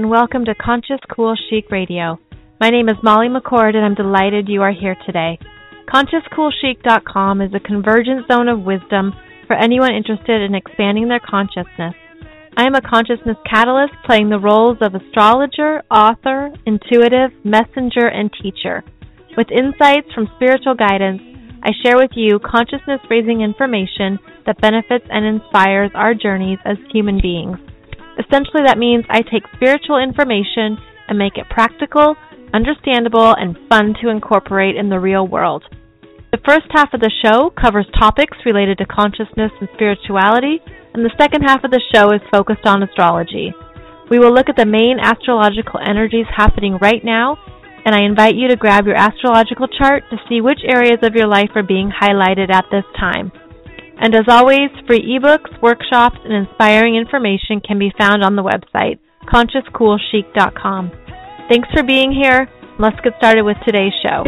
and welcome to Conscious Cool Chic Radio. My name is Molly McCord, and I'm delighted you are here today. ConsciousCoolChic.com is a convergent zone of wisdom for anyone interested in expanding their consciousness. I am a consciousness catalyst playing the roles of astrologer, author, intuitive, messenger, and teacher. With insights from spiritual guidance, I share with you consciousness-raising information that benefits and inspires our journeys as human beings. Essentially, that means I take spiritual information and make it practical, understandable, and fun to incorporate in the real world. The first half of the show covers topics related to consciousness and spirituality, and the second half of the show is focused on astrology. We will look at the main astrological energies happening right now, and I invite you to grab your astrological chart to see which areas of your life are being highlighted at this time. And as always, free ebooks, workshops, and inspiring information can be found on the website, ConsciousCoolChic.com. Thanks for being here. Let's get started with today's show.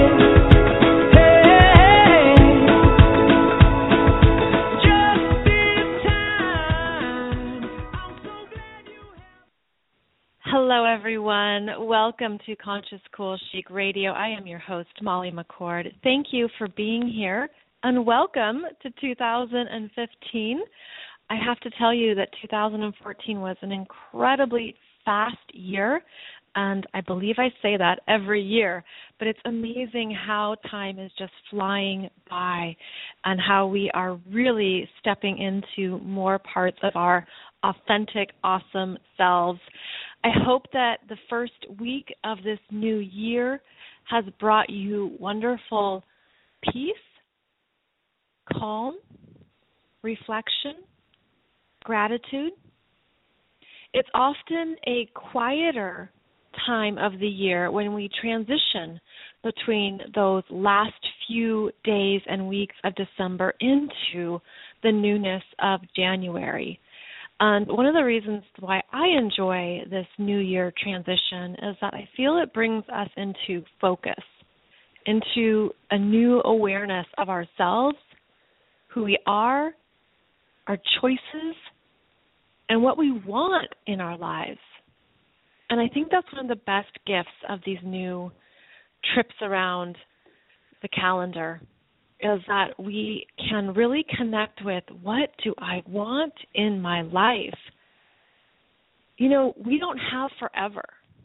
Hello, everyone. Welcome to Conscious Cool Chic Radio. I am your host, Molly McCord. Thank you for being here. And welcome to 2015. I have to tell you that 2014 was an incredibly fast year, and I believe I say that every year, but it's amazing how time is just flying by and how we are really stepping into more parts of our authentic, awesome selves. I hope that the first week of this new year has brought you wonderful peace, calm, reflection, gratitude. It's often a quieter time of the year when we transition between those last few days and weeks of December into the newness of January. And one of the reasons why I enjoy this New Year transition is that I feel it brings us into focus, into a new awareness of ourselves, who we are, our choices, and what we want in our lives. And I think that's one of the best gifts of these new trips around the calendar, is that we can really connect with, what do I want in my life? You know, we don't have forever.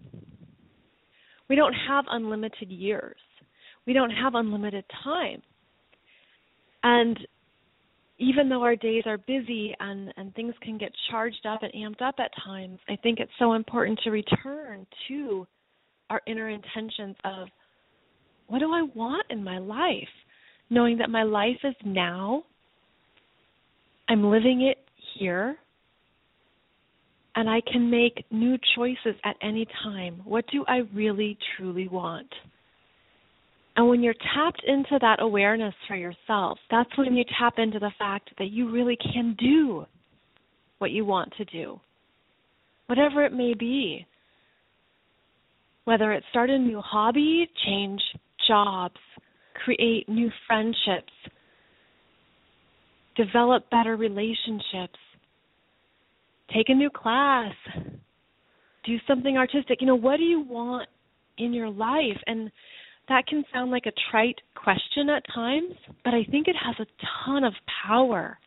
We don't have unlimited years. We don't have unlimited time. And even though our days are busy and things can get charged up and amped up at times, I think it's so important to return to our inner intentions of, what do I want in my life? Knowing that my life is now, I'm living it here, and I can make new choices at any time. What do I really, truly want? And when you're tapped into that awareness for yourself, that's when you tap into the fact that you really can do what you want to do, whatever it may be. Whether it's start a new hobby, change jobs, create new friendships, develop better relationships, take a new class, do something artistic. You know, what do you want in your life? And that can sound like a trite question at times, but I think it has a ton of power.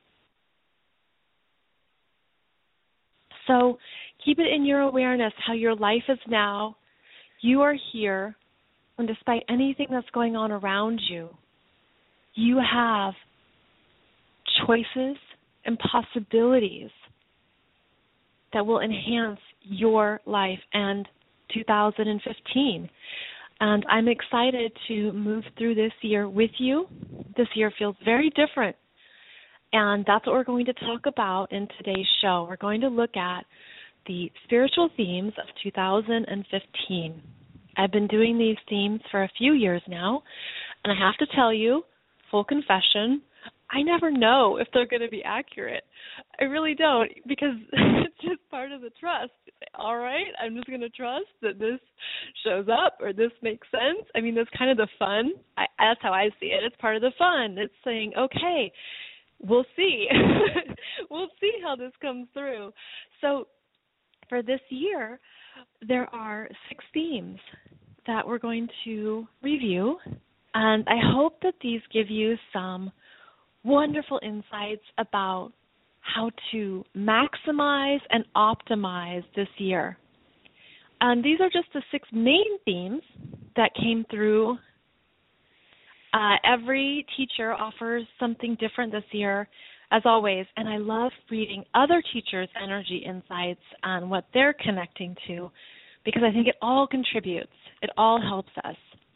So keep it in your awareness how your life is now. You are here, and despite anything that's going on around you, you have choices and possibilities that will enhance your life and 2015. And I'm excited to move through this year with you. This year feels very different. And that's what we're going to talk about in today's show. We're going to look at the spiritual themes of 2015. I've been doing these themes for a few years now. And I have to tell you, full confession, I never know if they're going to be accurate. I really don't, because it's just part of the trust. All right, I'm just going to trust that this shows up or this makes sense. I mean, that's kind of the fun. That's how I see it. It's part of the fun. It's saying, okay, we'll see. We'll see how this comes through. So for this year, there are 6 themes that we're going to review, and I hope that these give you some wonderful insights about how to maximize and optimize this year. And these are just the 6 main themes that came through. Every teacher offers something different this year, as always, and I love reading other teachers' energy insights on what they're connecting to, because I think it all contributes. It all helps us.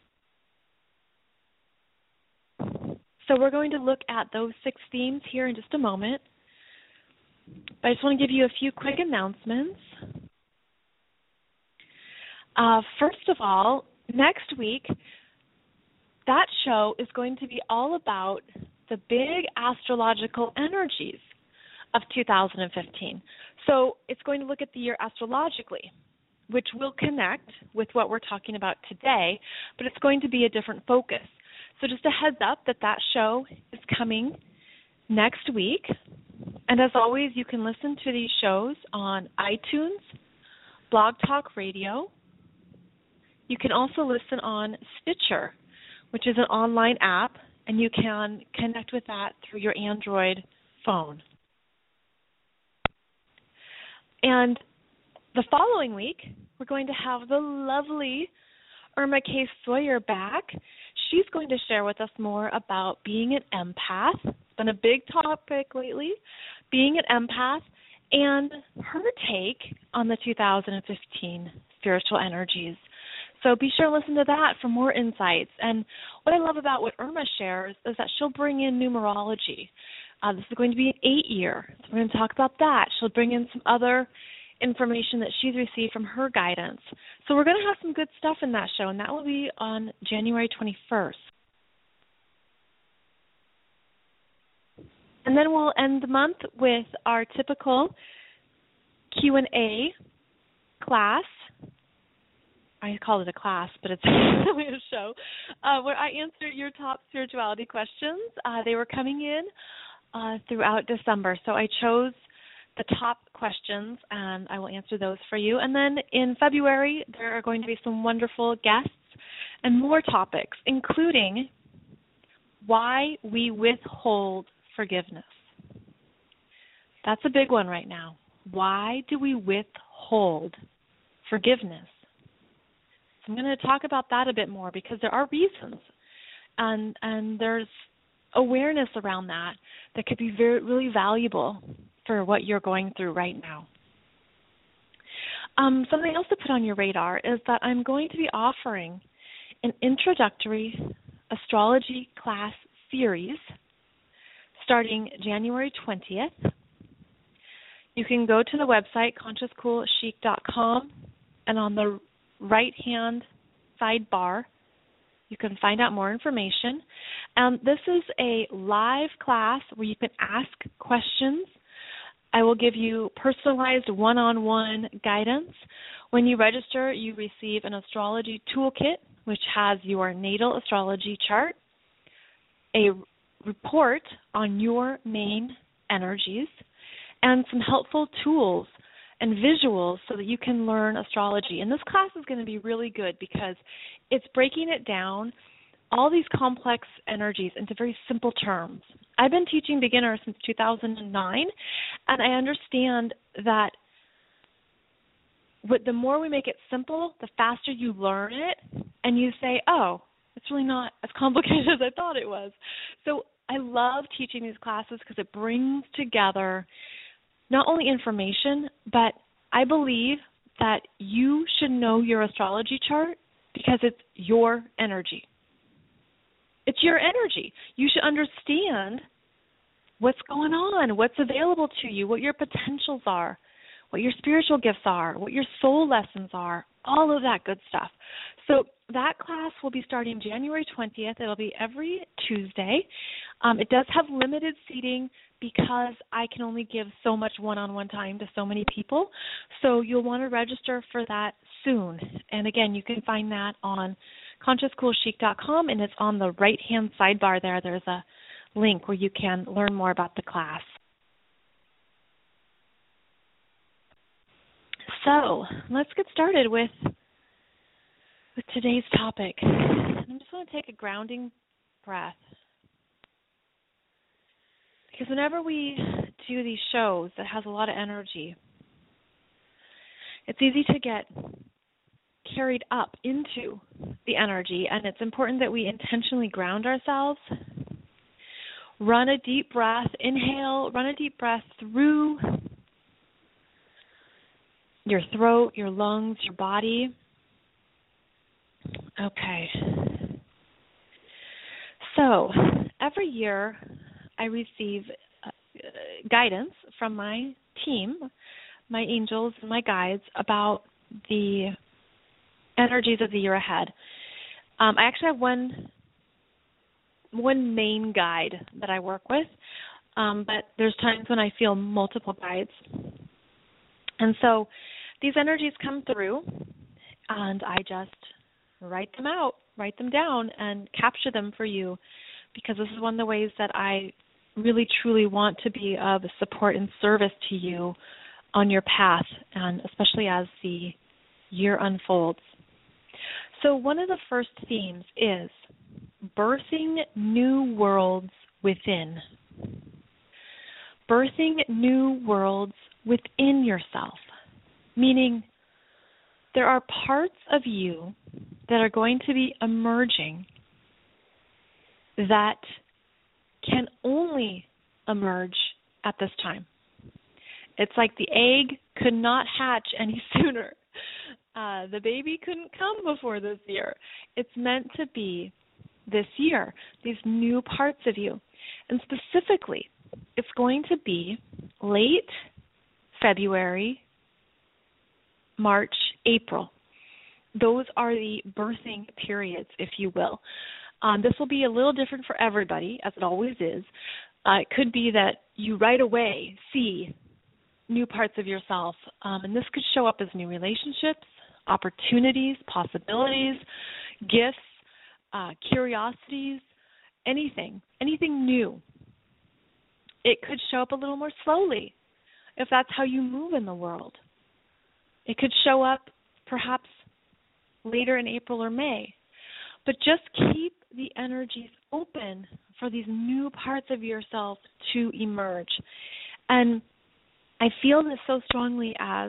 So we're going to look at those 6 themes here in just a moment. But I just want to give you a few quick announcements. First of all, next week, that show is going to be all about the big astrological energies of 2015. So it's going to look at the year astrologically, which will connect with what we're talking about today, but it's going to be a different focus. So just a heads up that show is coming next week. And as always, you can listen to these shows on iTunes, Blog Talk Radio. You can also listen on Stitcher, which is an online app, and you can connect with that through your Android phone. And the following week, we're going to have the lovely Irma K. Sawyer back. She's going to share with us more about being an empath. It's been a big topic lately, being an empath, and her take on the 2015 spiritual energies. So be sure to listen to that for more insights. And what I love about what Irma shares is that she'll bring in numerology. This is going to be an 8-year, so we're going to talk about that. She'll bring in some other information that she's received from her guidance. So we're going to have some good stuff in that show, and that will be on January 21st. And then we'll end the month with our typical Q&A class. I call it a class, but it's really a show, where I answer your top spirituality questions. They were coming in throughout December, so I chose the top questions, and I will answer those for you. And then in February, there are going to be some wonderful guests and more topics, including why we withhold forgiveness. That's a big one right now. Why do we withhold forgiveness? So I'm going to talk about that a bit more because there are reasons, and there's awareness around that could be really valuable for what you're going through right now. Something else to put on your radar is that I'm going to be offering an introductory astrology class series starting January 20th. You can go to the website, consciouscoolchic.com, and on the right-hand sidebar, you can find out more information. This is a live class where you can ask questions. I will give you personalized one-on-one guidance. When you register, you receive an astrology toolkit, which has your natal astrology chart, a report on your main energies, and some helpful tools and visuals so that you can learn astrology. And this class is going to be really good because it's breaking it down, all these complex energies, into very simple terms. I've been teaching beginners since 2009, and I understand that the more we make it simple, the faster you learn it, and you say, oh, it's really not as complicated as I thought it was. So I love teaching these classes because it brings together not only information, but I believe that you should know your astrology chart because it's your energy. It's your energy. You should understand what's going on, what's available to you, what your potentials are, what your spiritual gifts are, what your soul lessons are, all of that good stuff. So that class will be starting January 20th. It'll be every Tuesday. It does have limited seating because I can only give so much one-on-one time to so many people. So you'll want to register for that soon. And again, you can find that on consciouscoolchic.com, and it's on the right-hand sidebar there. There's a link where you can learn more about the class. So let's get started with today's topic. I'm just going to take a grounding breath, because whenever we do these shows that has a lot of energy, it's easy to get carried up into the energy, and it's important that we intentionally ground ourselves. Run a deep breath, inhale, run a deep breath through your throat, your lungs, your body. Okay. So, every year I receive guidance from my team, my angels, and my guides about the energies of the year ahead. I actually have one main guide that I work with, but there's times when I feel multiple guides. And so these energies come through, and I just write them down, and capture them for you, because this is one of the ways that I really, truly want to be of support and service to you on your path, and especially as the year unfolds. So one of the first themes is birthing new worlds within. Birthing new worlds within yourself, meaning there are parts of you that are going to be emerging that can only emerge at this time. It's like the egg could not hatch any sooner. The baby couldn't come before this year. It's meant to be this year, these new parts of you. And specifically, it's going to be late February, March, April. Those are the birthing periods, if you will. This will be a little different for everybody, as it always is. It could be that you right away see new parts of yourself, and this could show up as new relationships, opportunities, possibilities, gifts, curiosities, anything new. It could show up a little more slowly if that's how you move in the world. It could show up perhaps later in April or May. But just keep the energies open for these new parts of yourself to emerge. And I feel this so strongly as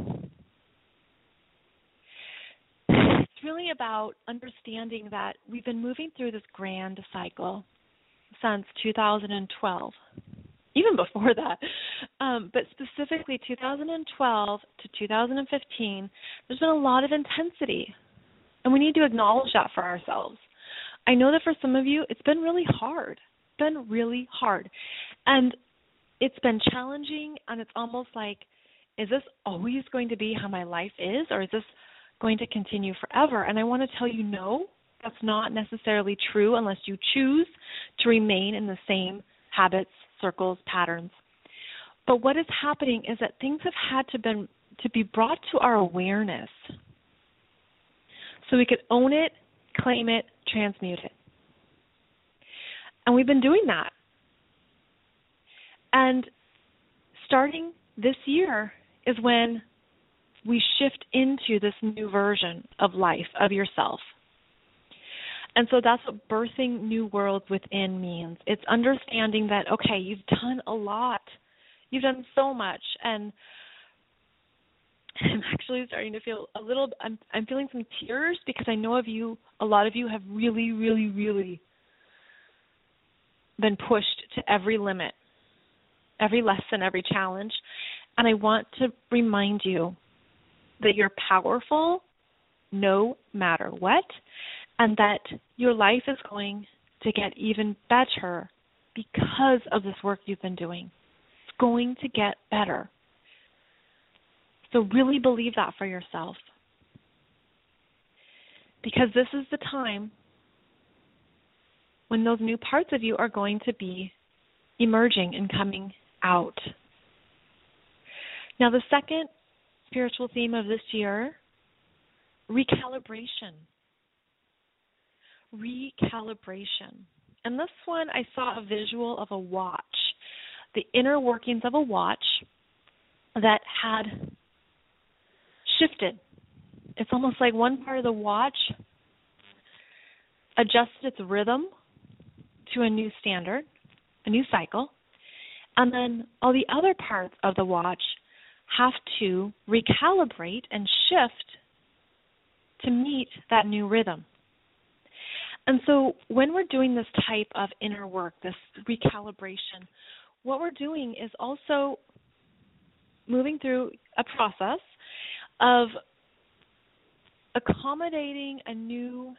it's really about understanding that we've been moving through this grand cycle since 2012, even before that. But specifically 2012 to 2015, there's been a lot of intensity. And we need to acknowledge that for ourselves. I know that for some of you, it's been really hard. It's been really hard. And it's been challenging, and it's almost like, is this always going to be how my life is, or is this going to continue forever? And I want to tell you, no, that's not necessarily true unless you choose to remain in the same habits, circles, patterns. But what is happening is that things have had to be brought to our awareness so we could own it, claim it, transmute it. And we've been doing that. And starting this year is when we shift into this new version of life, of yourself. And so that's what birthing new worlds within means. It's understanding that, okay, you've done a lot. You've done so much. And I'm actually starting to feel I'm feeling some tears, because I know a lot of you have really, really, really been pushed to every limit, every lesson, every challenge. And I want to remind you that you're powerful no matter what, and that your life is going to get even better because of this work you've been doing. It's going to get better. So really believe that for yourself, because this is the time when those new parts of you are going to be emerging and coming out. Now, the second spiritual theme of this year, recalibration. Recalibration. And this one, I saw a visual of a watch, the inner workings of a watch that had shifted. It's almost like one part of the watch adjusted its rhythm to a new standard, a new cycle, and then all the other parts of the watch have to recalibrate and shift to meet that new rhythm. And so when we're doing this type of inner work, this recalibration, what we're doing is also moving through a process of accommodating a new,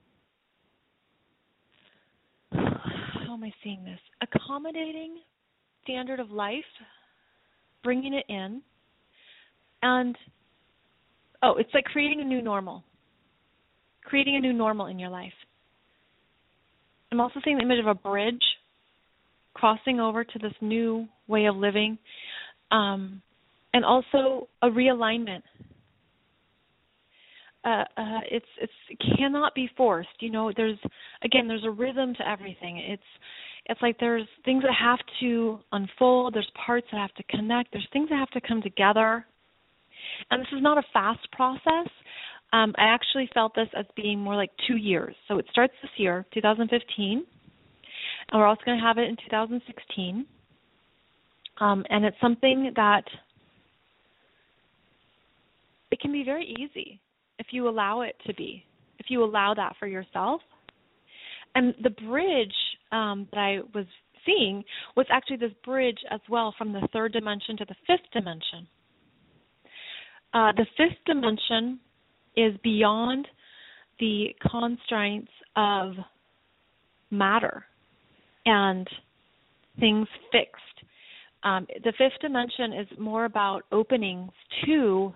how am I seeing this? Accommodating standard of life, bringing it in, and, it's like creating a new normal. Creating a new normal in your life. I'm also seeing the image of a bridge crossing over to this new way of living, and also a realignment. It cannot be forced. There's a rhythm to everything. It's like there's things that have to unfold. There's parts that have to connect. There's things that have to come together. And this is not a fast process. I actually felt this as being more like 2 years. So it starts this year, 2015, and we're also going to have it in 2016. And it's something that it can be very easy if you allow it to be, if you allow that for yourself. And the bridge that I was seeing was actually this bridge as well from the third dimension to the fifth dimension. The fifth dimension is beyond the constraints of matter and things fixed. The fifth dimension is more about openings to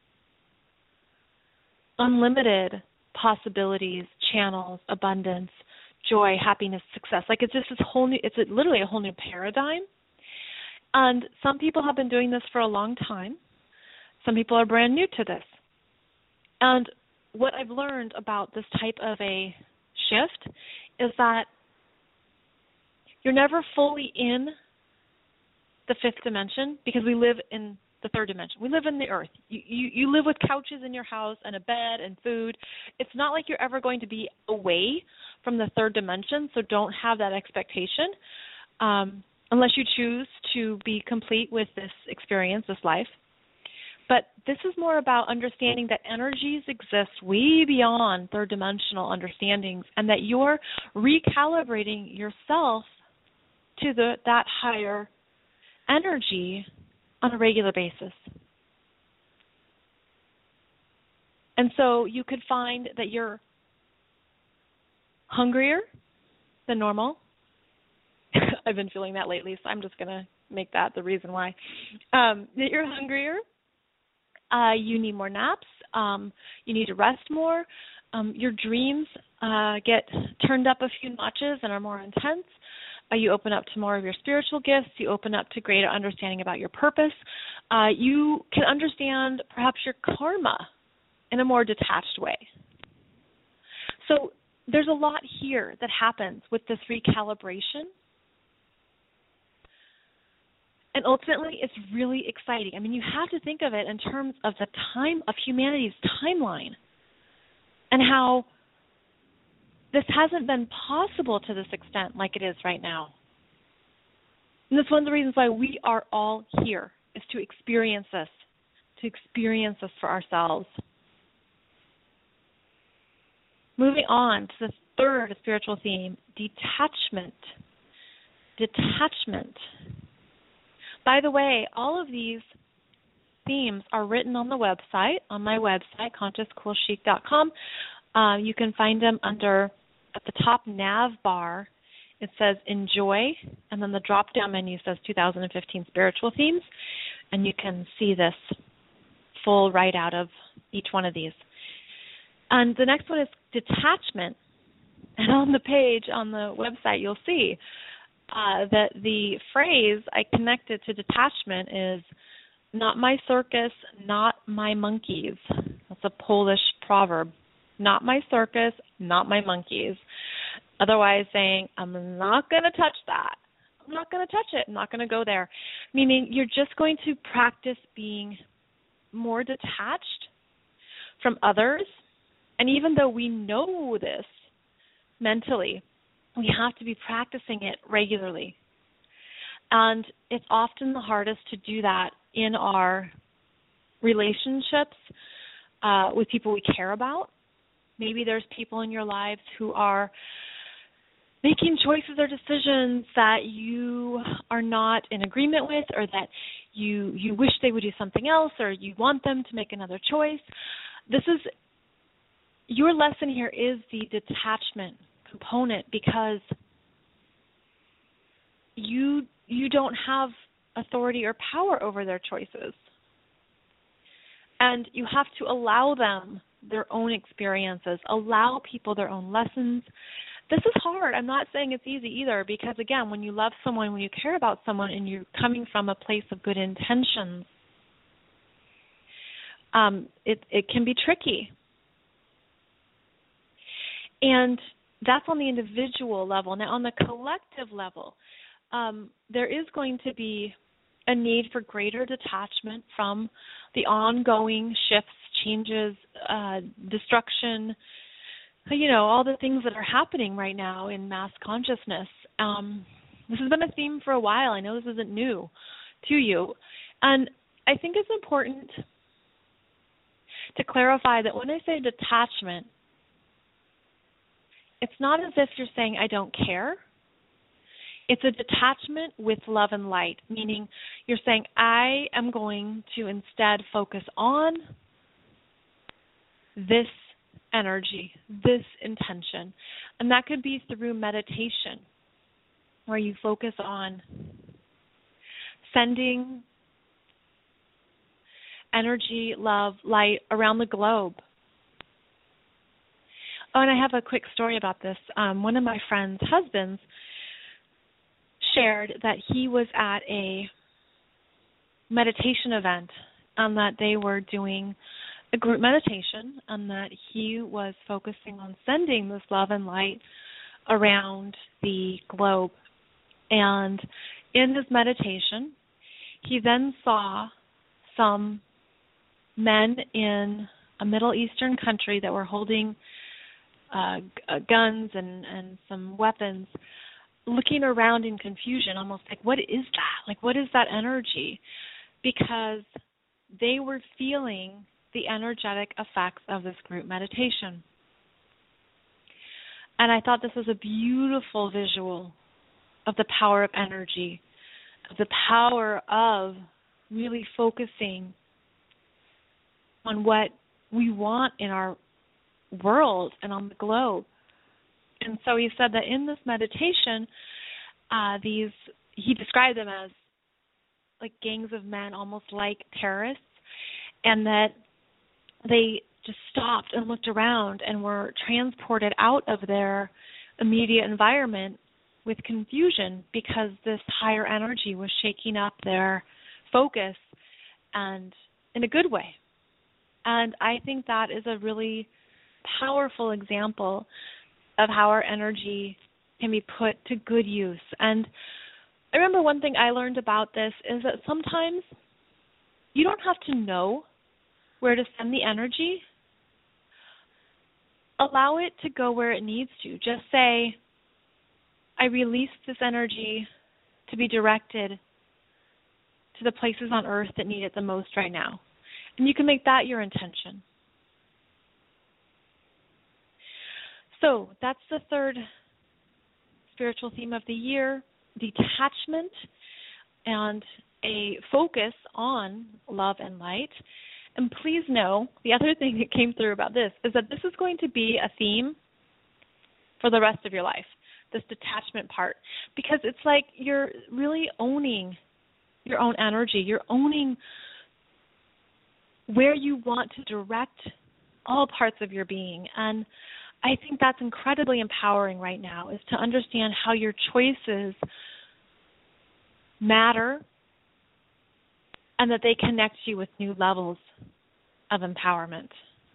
unlimited possibilities, channels, abundance, joy, happiness, success. Like it's just this whole new, it's literally a whole new paradigm. And some people have been doing this for a long time. Some people are brand new to this. And what I've learned about this type of a shift is that you're never fully in the fifth dimension because we live in the third dimension. We live in the earth. You live with couches in your house and a bed and food. It's not like you're ever going to be away from the third dimension, so don't have that expectation unless you choose to be complete with this experience, this life. But this is more about understanding that energies exist way beyond third dimensional understandings and that you're recalibrating yourself to that higher energy on a regular basis. And so you could find that you're hungrier than normal. I've been feeling that lately, so I'm just going to make that the reason why. That you're hungrier. You need more naps. You need to rest more. Your dreams get turned up a few notches and are more intense. You open up to more of your spiritual gifts. You open up to greater understanding about your purpose. You can understand perhaps your karma in a more detached way. So there's a lot here that happens with this recalibration. And ultimately, it's really exciting. I mean, you have to think of it in terms of the time of humanity's timeline and how this hasn't been possible to this extent like it is right now. And that's one of the reasons why we are all here, is to experience this for ourselves. Moving on to the third spiritual theme, detachment. Detachment. By the way, all of these themes are written on the website, on my website, consciouscoolchic.com. You can find them under, at the top nav bar, it says Enjoy, and then the drop-down menu says 2015 Spiritual Themes, and you can see this full write-out of each one of these. And the next one is Detachment. And on the page, on the website, you'll see that the phrase I connected to detachment is not my circus, not my monkeys. That's a Polish proverb. Not my circus, not my monkeys. Otherwise saying, I'm not going to touch that. I'm not going to touch it. I'm not going to go there. Meaning you're just going to practice being more detached from others. And even though we know this mentally, we have to be practicing it regularly. And it's often the hardest to do that in our relationships with people we care about. Maybe there's people in your lives who are making choices or decisions that you are not in agreement with, or that you wish they would do something else, or you want them to make another choice. Your lesson here is the detachment component, because you don't have authority or power over their choices. And you have to allow them their own experiences, allow people their own lessons. This is hard. I'm not saying it's easy either, because, again, when you love someone, when you care about someone, and you're coming from a place of good intentions, it can be tricky. And that's on the individual level. Now, on the collective level, there is going to be a need for greater detachment from the ongoing shifts, changes, destruction, all the things that are happening right now in mass consciousness. This has been a theme for a while. I know this isn't new to you. And I think it's important to clarify that when I say detachment, it's not as if you're saying, I don't care. It's a detachment with love and light, meaning you're saying, I am going to instead focus on this energy, this intention. And that could be through meditation, where you focus on sending energy, love, light around the globe. Oh, and I have a quick story about this. One of my friend's husbands shared that he was at a meditation event and that they were doing a group meditation, and that he was focusing on sending this love and light around the globe. And in his meditation, he then saw some men in a Middle Eastern country that were holding guns and some weapons, looking around in confusion, almost like, what is that? Like, what is that energy? Because they were feeling the energetic effects of this group meditation. And I thought this was a beautiful visual of the power of energy, of the power of really focusing on what we want in our world and on the globe. And so he said that in this meditation, he described them as like gangs of men, almost like terrorists, and that they just stopped and looked around and were transported out of their immediate environment with confusion, because this higher energy was shaking up their focus, and in a good way. And I think that is a really powerful example of how our energy can be put to good use. And I remember one thing I learned about this is that sometimes you don't have to know where to send the energy. Allow it to go where it needs to. Just say, I release this energy to be directed to the places on earth that need it the most right now. And you can make that your intention. So that's the third spiritual theme of the year, detachment and a focus on love and light. And please know, the other thing that came through about this is that this is going to be a theme for the rest of your life, this detachment part, because it's like you're really owning your own energy. You're owning where you want to direct all parts of your being. And I think that's incredibly empowering right now, is to understand how your choices matter and that they connect you with new levels of empowerment.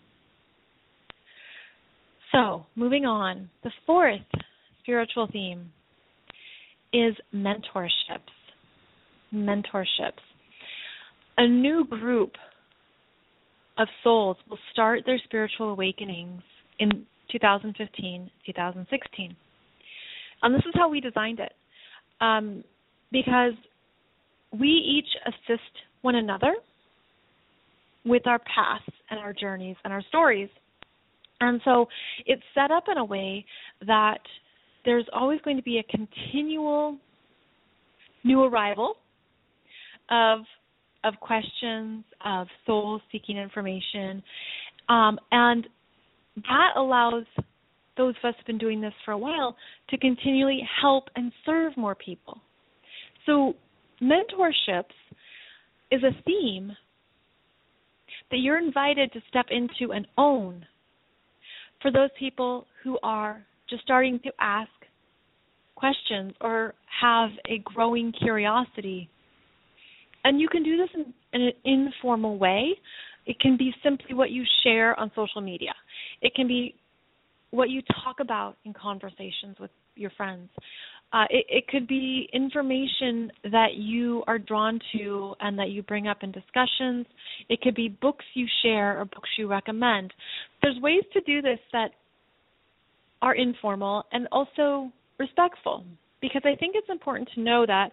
So, moving on, the fourth spiritual theme is mentorships. Mentorships. A new group of souls will start their spiritual awakenings in 2015, 2016. And this is how we designed it, because we each assist one another with our paths and our journeys and our stories. And so it's set up in a way that there's always going to be a continual new arrival of questions, of souls seeking information, and that allows those of us who've been doing this for a while to continually help and serve more people. So mentorships is a theme that you're invited to step into and own for those people who are just starting to ask questions or have a growing curiosity. And you can do this in an informal way. It can be simply what you share on social media. It can be what you talk about in conversations with your friends. It could be information that you are drawn to and that you bring up in discussions. It could be books you share or books you recommend. There's ways to do this that are informal and also respectful, because I think it's important to know that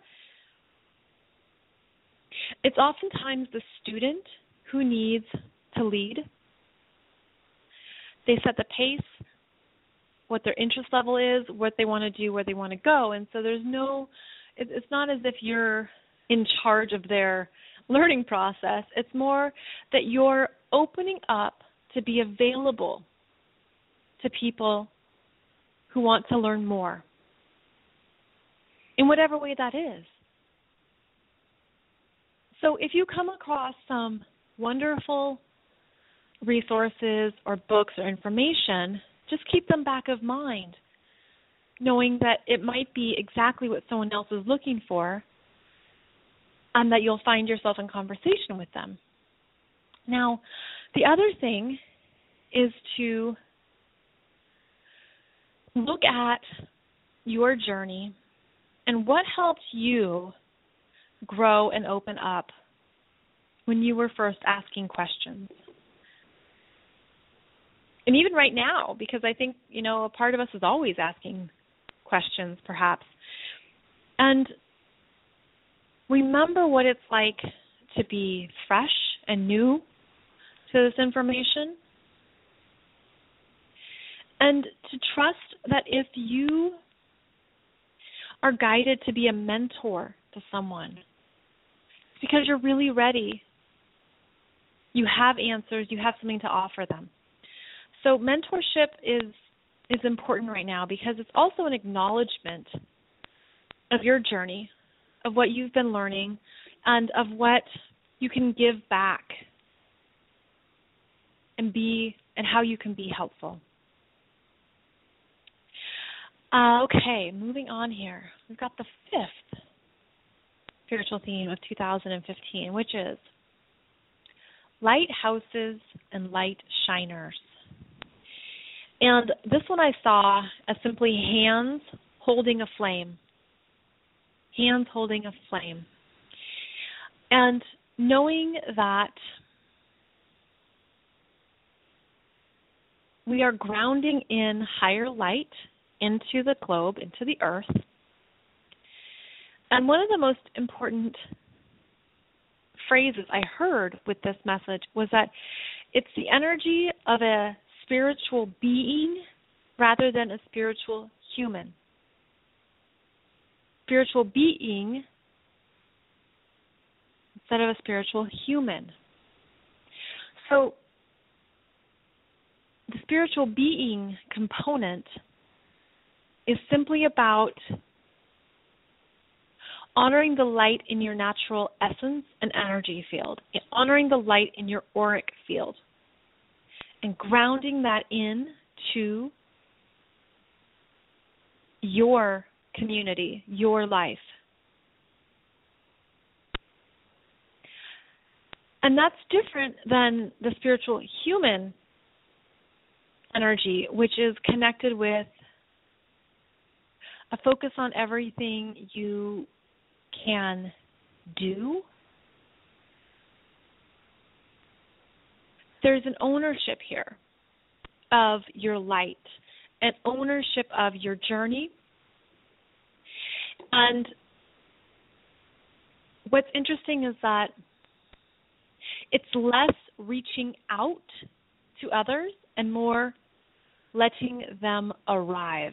it's oftentimes the student who needs to lead. They set the pace, what their interest level is, what they want to do, where they want to go. And so it's not as if you're in charge of their learning process. It's more that you're opening up to be available to people who want to learn more, in whatever way that is. So if you come across some wonderful resources or books or information, just keep them back of mind, knowing that it might be exactly what someone else is looking for and that you'll find yourself in conversation with them. Now, the other thing is to look at your journey and what helped you grow and open up when you were first asking questions. And even right now, because I think, a part of us is always asking questions, perhaps. And remember what it's like to be fresh and new to this information. And to trust that if you are guided to be a mentor to someone, it's because you're really ready. You have answers. You have something to offer them. So mentorship is important right now because it's also an acknowledgement of your journey, of what you've been learning, and of what you can give back and how you can be helpful. Okay, moving on here. We've got the fifth spiritual theme of 2015, which is lighthouses and light shiners. And this one I saw as simply hands holding a flame. Hands holding a flame. And knowing that we are grounding in higher light into the globe, into the earth. And one of the most important phrases I heard with this message was that it's the energy of a spiritual being rather than a spiritual human. Spiritual being instead of a spiritual human. So the spiritual being component is simply about honoring the light in your natural essence and energy field, honoring the light in your auric field, and grounding that in to your community, your life. And that's different than the spiritual human energy, which is connected with a focus on everything you can do, there's an ownership here of your light, an ownership of your journey. And what's interesting is that it's less reaching out to others and more letting them arrive.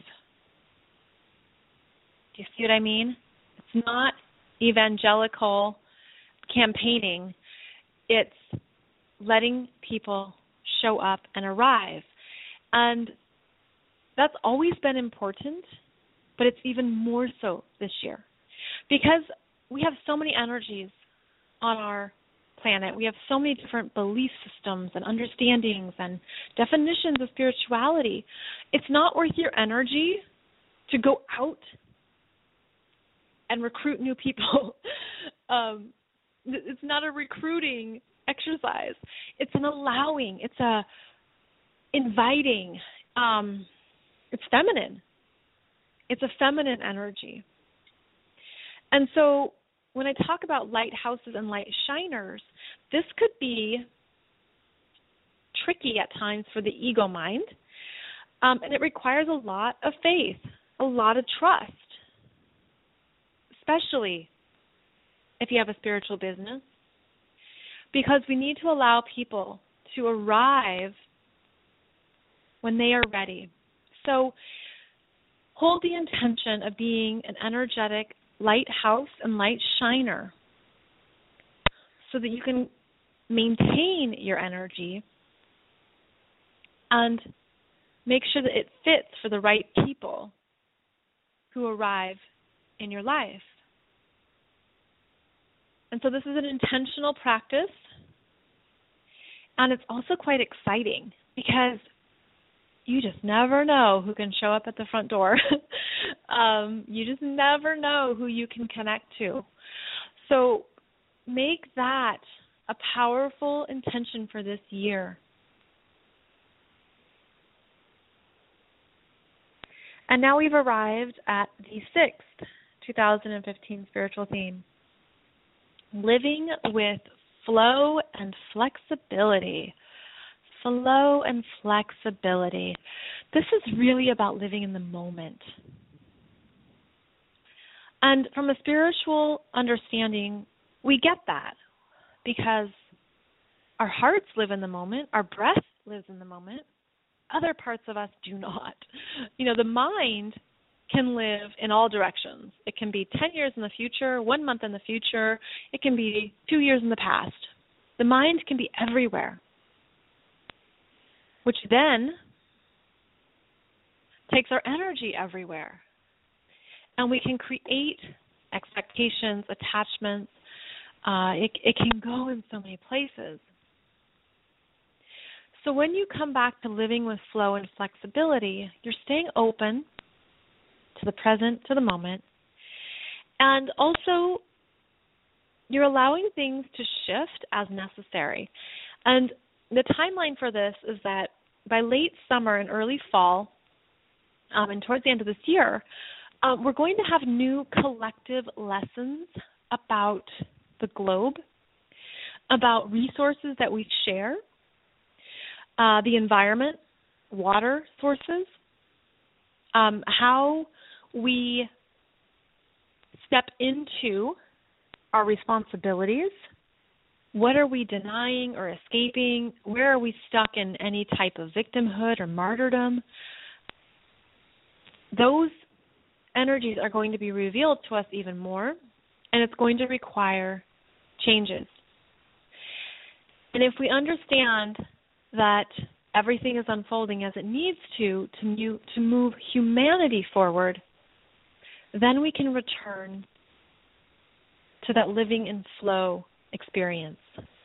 Do you see what I mean? It's not evangelical campaigning. It's letting people show up and arrive. And that's always been important, but it's even more so this year. Because we have so many energies on our planet. We have so many different belief systems and understandings and definitions of spirituality. It's not worth your energy to go out and recruit new people. It's not a recruiting exercise. It's an allowing. It's a inviting. It's feminine. It's a feminine energy. And so when I talk about lighthouses and light shiners, this could be tricky at times for the ego mind, and it requires a lot of faith, a lot of trust, especially if you have a spiritual business, because we need to allow people to arrive when they are ready. So hold the intention of being an energetic lighthouse and light shiner so that you can maintain your energy and make sure that it fits for the right people who arrive in your life. And so this is an intentional practice, and it's also quite exciting because you just never know who can show up at the front door. You just never know who you can connect to. So make that a powerful intention for this year. And now we've arrived at the 6th 2015 spiritual theme, living with flow and flexibility. Flow and flexibility. This is really about living in the moment. And from a spiritual understanding, we get that because our hearts live in the moment, our breath lives in the moment. Other parts of us do not. You know, the mind can live in all directions. It can be 10 years in the future, 1 month in the future. It can be 2 years in the past. The mind can be everywhere, which then takes our energy everywhere. And we can create expectations, attachments. It can go in so many places. So when you come back to living with flow and flexibility, you're staying open to the present, to the moment. And also, you're allowing things to shift as necessary. And the timeline for this is that by late summer and early fall, and towards the end of this year, we're going to have new collective lessons about the globe, about resources that we share, the environment, water sources, how we step into our responsibilities. What are we denying or escaping? Where are we stuck in any type of victimhood or martyrdom? Those energies are going to be revealed to us even more, and it's going to require changes. And if we understand that everything is unfolding as it needs to move humanity forward, then we can return to that living in flow experience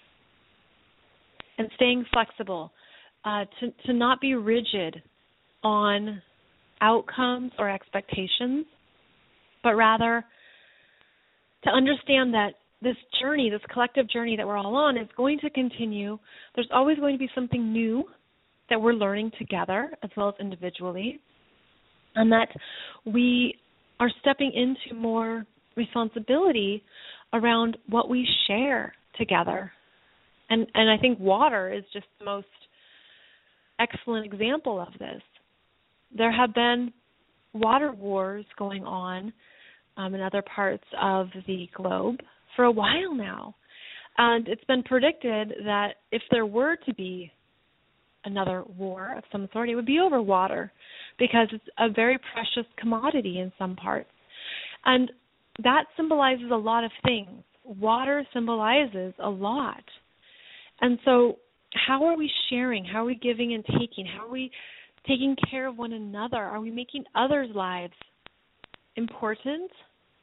and staying flexible, to not be rigid on outcomes or expectations, but rather to understand that this journey, this collective journey that we're all on, is going to continue. There's always going to be something new that we're learning together as well as individually, and that we are stepping into more responsibility around what we share together And I think water is just the most excellent example of this. There have been water wars going on in other parts of the globe for a while now. And it's been predicted that if there were to be another war of some sort, it would be over water, because it's a very precious commodity in some parts. And that symbolizes a lot of things. Water symbolizes a lot. And so how are we sharing? How are we giving and taking? How are we taking care of one another? Are we making others' lives important?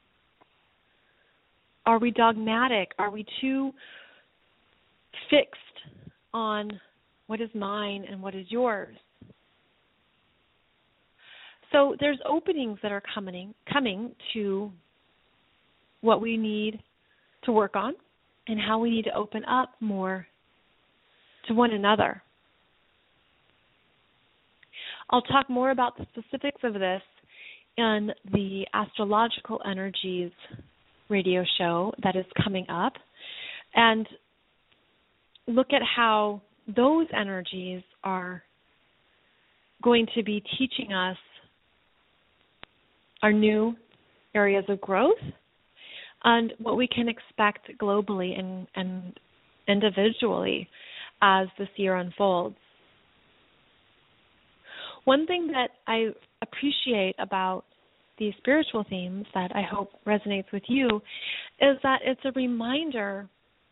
Are we dogmatic? Are we too fixed on what is mine and what is yours? So there's openings that are coming to what we need to work on and how we need to open up more to one another. I'll talk more about the specifics of this in the Astrological Energies radio show that is coming up, and look at how those energies are going to be teaching us our new areas of growth and what we can expect globally and individually as this year unfolds. One thing that I appreciate about these spiritual themes that I hope resonates with you is that it's a reminder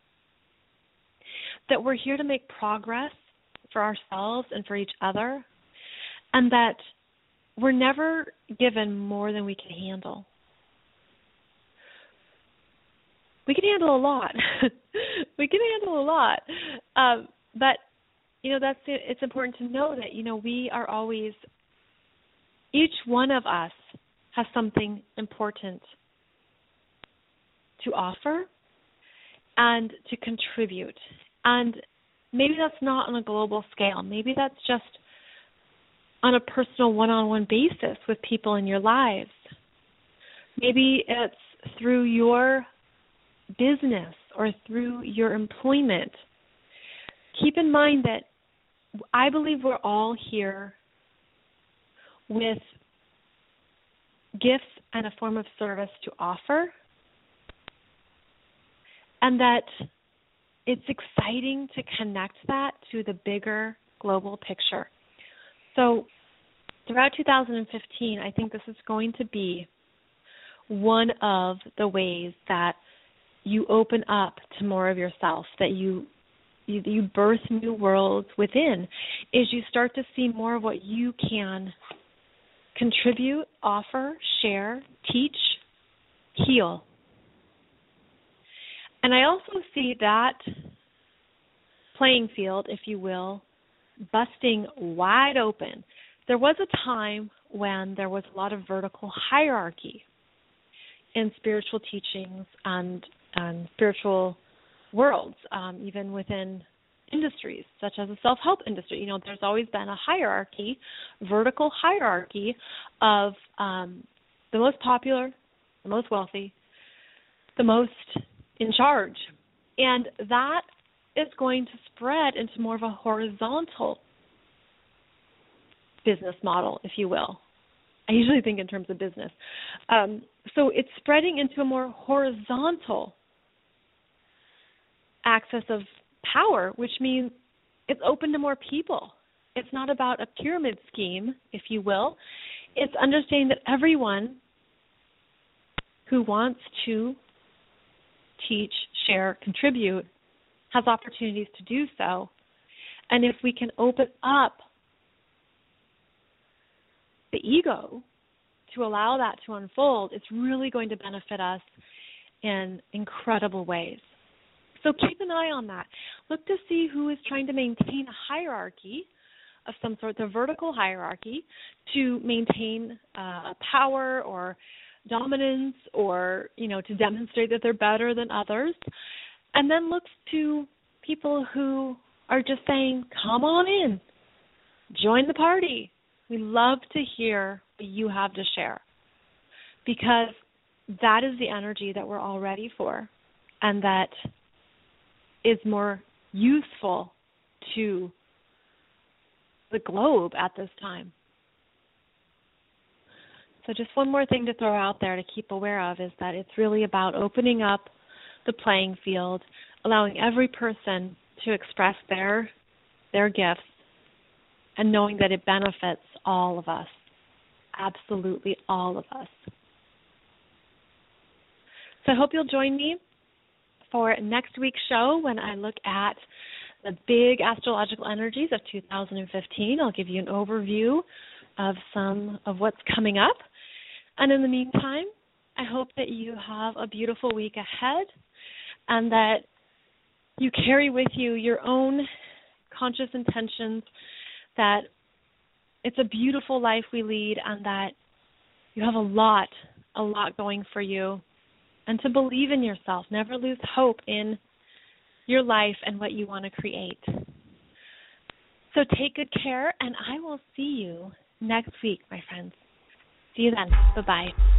that we're here to make progress for ourselves and for each other, and that we're never given more than we can handle. We can handle a lot. We can handle a lot. But, it's important to know that, we are always, each one of us has something important to offer and to contribute. And maybe that's not on a global scale. Maybe that's just on a personal one-on-one basis with people in your lives. Maybe it's through your business or through your employment. Keep in mind that I believe we're all here with gifts and a form of service to offer, and that it's exciting to connect that to the bigger global picture. So throughout 2015, I think this is going to be one of the ways that you open up to more of yourself, that you birth new worlds within, is you start to see more of what you can contribute, offer, share, teach, heal. And I also see that playing field, if you will, busting wide open. There was a time when there was a lot of vertical hierarchy in spiritual teachings and spiritual worlds, even within industries, such as the self-help industry. There's always been a hierarchy, vertical hierarchy of the most popular, the most wealthy, the most in charge. And that is going to spread into more of a horizontal business model, if you will. I usually think in terms of business. So it's spreading into a more horizontal access of power, which means it's open to more people. It's not about a pyramid scheme, if you will. It's understanding that everyone who wants to teach, share, contribute has opportunities to do so. And if we can open up the ego to allow that to unfold, it's really going to benefit us in incredible ways. So keep an eye on that. Look to see who is trying to maintain a hierarchy of some sort, the vertical hierarchy, to maintain power or dominance, or, to demonstrate that they're better than others. And then look to people who are just saying, come on in, join the party. We love to hear what you have to share, because that is the energy that we're all ready for, and that is more useful to the globe at this time. So just one more thing to throw out there to keep aware of is that it's really about opening up the playing field, allowing every person to express their gifts, and knowing that it benefits all of us, absolutely all of us. So I hope you'll join me for next week's show when I look at the big astrological energies of 2015. I'll give you an overview of some of what's coming up. And in the meantime, I hope that you have a beautiful week ahead and that you carry with you your own conscious intentions, that it's a beautiful life we lead and that you have a lot going for you. And to believe in yourself, never lose hope in your life and what you want to create. So take good care, and I will see you next week, my friends. See you then. Bye-bye.